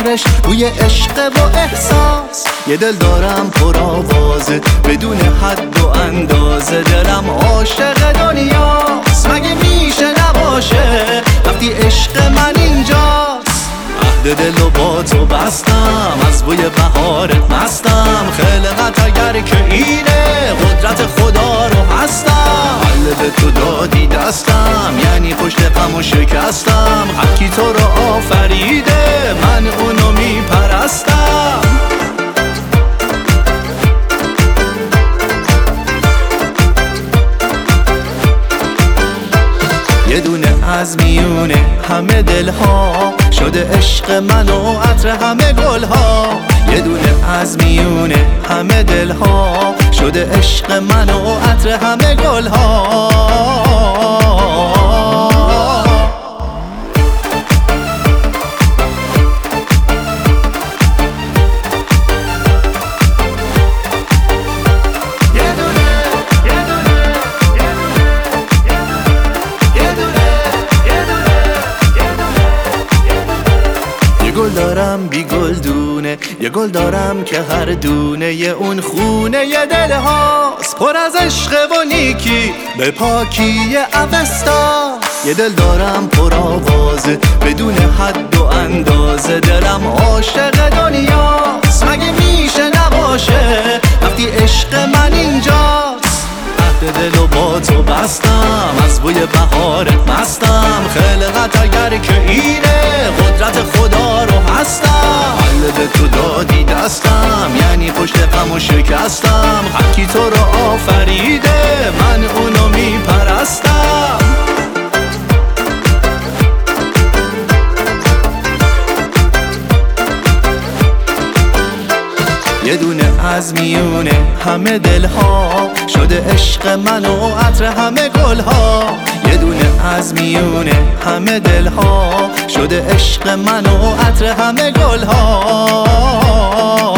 بهارش روی عشق و احساس. یه دل دارم پر آوازه بدون حد و اندازه، دلم عاشق دنیاست مگه میشه نباشه وقتی عشق من اینجاست. عهد دل و با تو بستم، از بوی بهارت مستم، خلقت اگر که اینه قدرت خدا رو هستم. قلب تو دادی دستم یعنی پشت غم و شکستم، حکی تو رو آفریده من اونو میپرستم. یه دونه از میونه همه دلها شده عشق من و عطر همه گلها. یه دونه از میونه همه دلها شده عشق من و عطر همه گلها. گل دارم بی گلدونه، یه گل دارم که هر دونه یه اون خونه یه دل هاست پر از عشق و نیکی به پاکی اوستا. یه دل دارم پر آوازه بدون حد و اندازه، دلم عاشق دنیاست مگه میشه نباشه وقتی عشق من اینجاست. عهد دل و با تو بستم، از بوی بهارت مستم، خلقت اگر که اینه قدرت خدا رو هستم. قلب تو دادی دستم یعنی پشت غم و شکستم، حکی تو رو آفریده من اونو میپرستم. یه دونه از میونه همه دلها شده عشق من و عطر همه گلها. یه دونه از میونه همه دلها شده عشق من و عطر همه گلها.